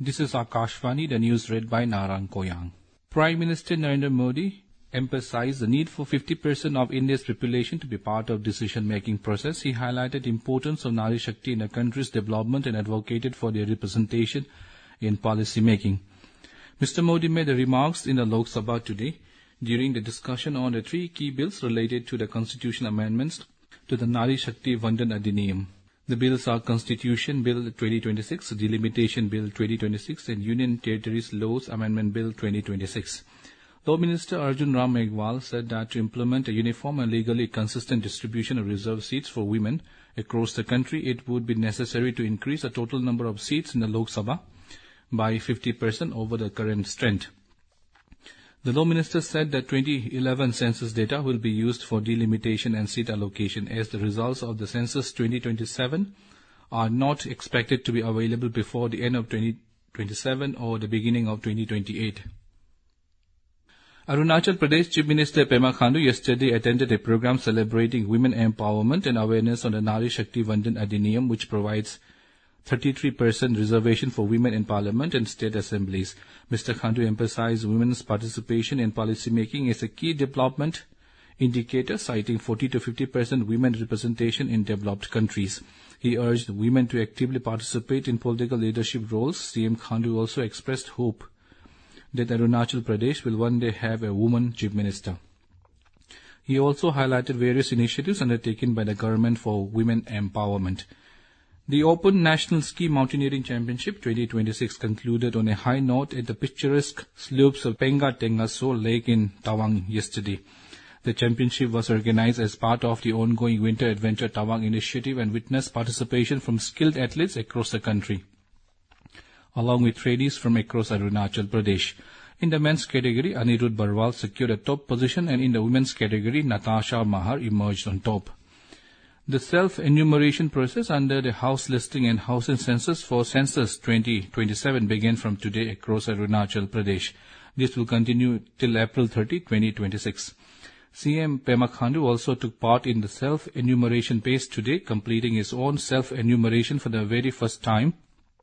This is Akashvani, the news read by Narang Koyang. Prime Minister Narendra Modi emphasized the need for 50% of India's population to be part of decision-making process. He highlighted the importance of Nari Shakti in the country's development and advocated for their representation in policy making. Mr. Modi made the remarks in the Lok Sabha today during the discussion on the three key bills related to the constitutional amendments to the Nari Shakti Vandan Adhiniyam. The bills are Constitution Bill 2026, Delimitation Bill 2026 and Union Territories Laws Amendment Bill 2026. Law Minister Arjun Ram Meghwal said that to implement a uniform and legally consistent distribution of reserved seats for women across the country, it would be necessary to increase the total number of seats in the Lok Sabha by 50% over the current strength. The Law Minister said that 2011 census data will be used for delimitation and seat allocation, as the results of the census 2027 are not expected to be available before the end of 2027 or the beginning of 2028. Arunachal Pradesh Chief Minister Pema Khandu yesterday attended a program celebrating women empowerment and awareness on the Nari Shakti Vandan Adhiniyam, which provides 33% reservation for women in Parliament and state assemblies. Mr. Khandu emphasized women's participation in policy making as a key development indicator, citing 40 to 50% women representation in developed countries. He urged women to actively participate in political leadership roles. CM Khandu also expressed hope that Arunachal Pradesh will one day have a woman chief minister. He also highlighted various initiatives undertaken by the government for women empowerment. The Open National Ski Mountaineering Championship 2026 concluded on a high note at the picturesque slopes of Penga Tengaso Lake in Tawang yesterday. The championship was organized as part of the ongoing Winter Adventure Tawang initiative and witnessed participation from skilled athletes across the country, along with tradies from across Arunachal Pradesh. In the men's category, Anirudh Barwal secured a top position, and in the women's category, Natasha Mahar emerged on top. The self-enumeration process under the house listing and housing census for Census 2027 began from today across Arunachal Pradesh. This will continue till April 30, 2026. CM Pema Khandu also took part in the self-enumeration phase today, completing his own self-enumeration for the very first time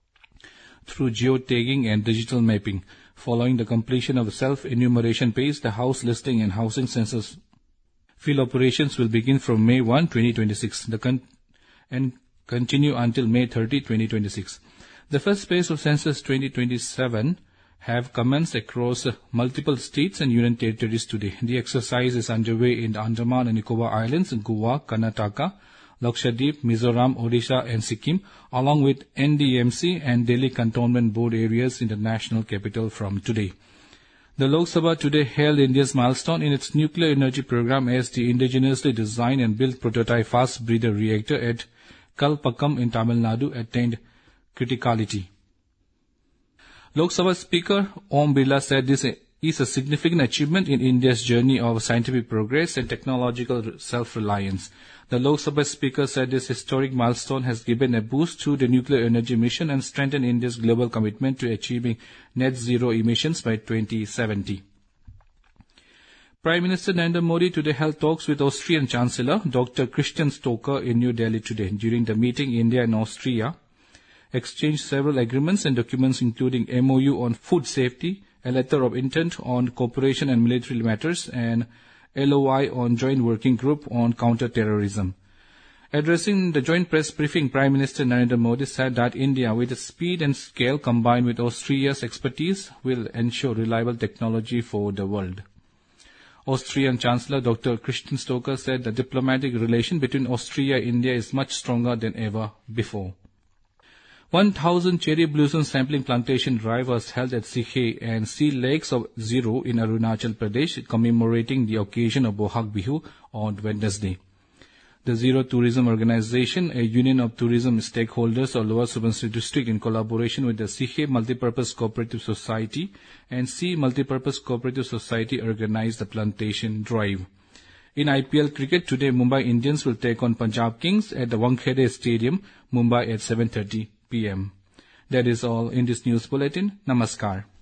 through geotagging and digital mapping. Following the completion of the self-enumeration phase, the house listing and housing census field operations will begin from May 1, 2026 and continue until May 30, 2026. The first phase of Census 2027 have commenced across multiple states and union territories today. The exercise is underway in the Andaman and Nicobar Islands, Goa, Karnataka, Lakshadweep, Mizoram, Odisha and Sikkim, along with NDMC and Delhi Cantonment Board areas in the national capital from today. The Lok Sabha today hailed India's milestone in its nuclear energy program as the indigenously designed and built prototype fast breeder reactor at Kalpakkam in Tamil Nadu attained criticality. Lok Sabha Speaker Om Birla said this is a significant achievement in India's journey of scientific progress and technological self-reliance. The Lok Sabha Speaker said this historic milestone has given a boost to the nuclear energy mission and strengthened India's global commitment to achieving net zero emissions by 2070. Prime Minister Narendra Modi today held talks with Austrian Chancellor Dr. Christian Stocker in New Delhi today. During the meeting, India and Austria exchanged several agreements and documents, including MOU on food safety, a letter of intent on cooperation and military matters, and LOI on joint working group on counter-terrorism. Addressing the joint press briefing, Prime Minister Narendra Modi said that India, with its speed and scale combined with Austria's expertise, will ensure reliable technology for the world. Austrian Chancellor Dr. Christian Stocker said the diplomatic relation between Austria and India is much stronger than ever before. 1,000 cherry blossom sampling plantation drive was held at Sikhe and Sea Lakes of Zero in Arunachal Pradesh, commemorating the occasion of Bohag Bihu on Wednesday. The Zero Tourism Organization, a union of tourism stakeholders of Lower Subansiri district, in collaboration with the Sikhe Multipurpose Cooperative Society and Sea Multipurpose Cooperative Society, organized the plantation drive. In IPL cricket today, Mumbai Indians will take on Punjab Kings at the Wankhede Stadium, Mumbai at 7:30 p.m. That is all in this news bulletin. Namaskar.